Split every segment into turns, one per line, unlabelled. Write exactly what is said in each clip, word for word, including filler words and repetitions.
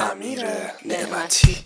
امیر نعمتی.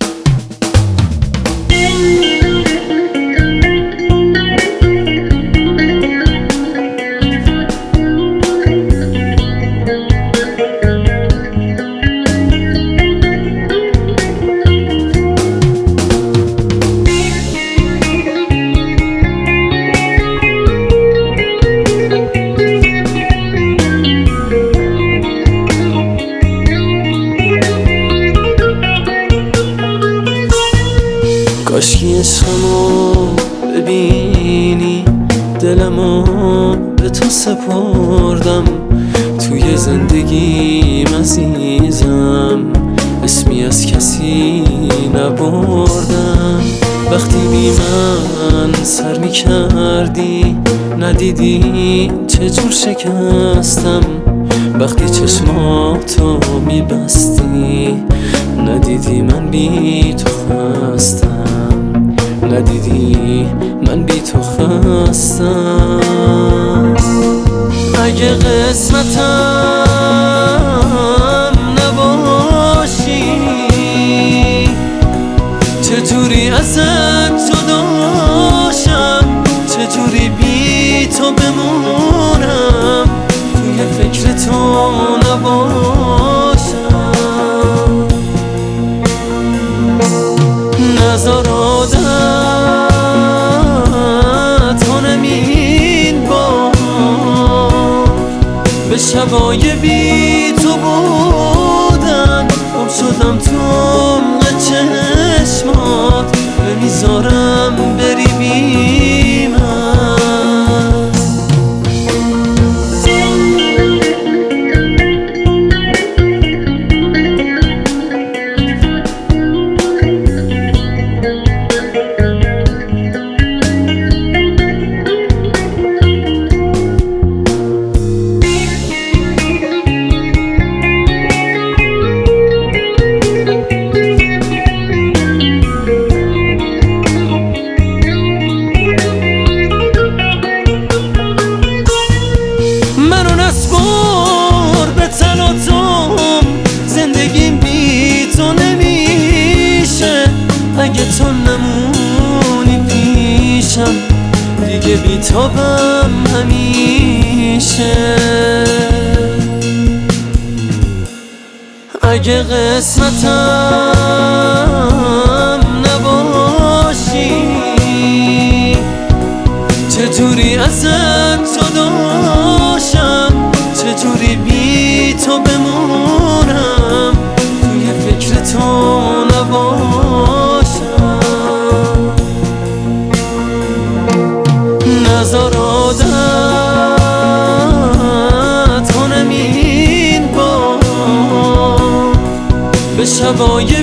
کاشکی عشقمو ببینی، دلمو به تو سپردم. توی زندگیم عزیزم اسمی از کسی نبردم. وقتی بی من سر می کردی ندیدی چجور شکستم. وقتی چشماتو می بستی ندیدی من بی تو خستم. ندیدی من بی تو خستم. اگه قسمتم نباشی چجوری ازت جداشم، چجوری بی تو بمونم، توی فکر تو نباشم. نزار عادت کنم این بار به شبای بی تو بودن. گم شدم تو عمق چشمات، نمیذارم بری بی من. اگه تو نمونی پیشم دیگه بیتابم همیشه. اگه قسمتم نباشی چجوری ازت جداشم، چجوری بی تو بمونم، توی فکر تو نباشم. نزار عادت کنم این بار به شبای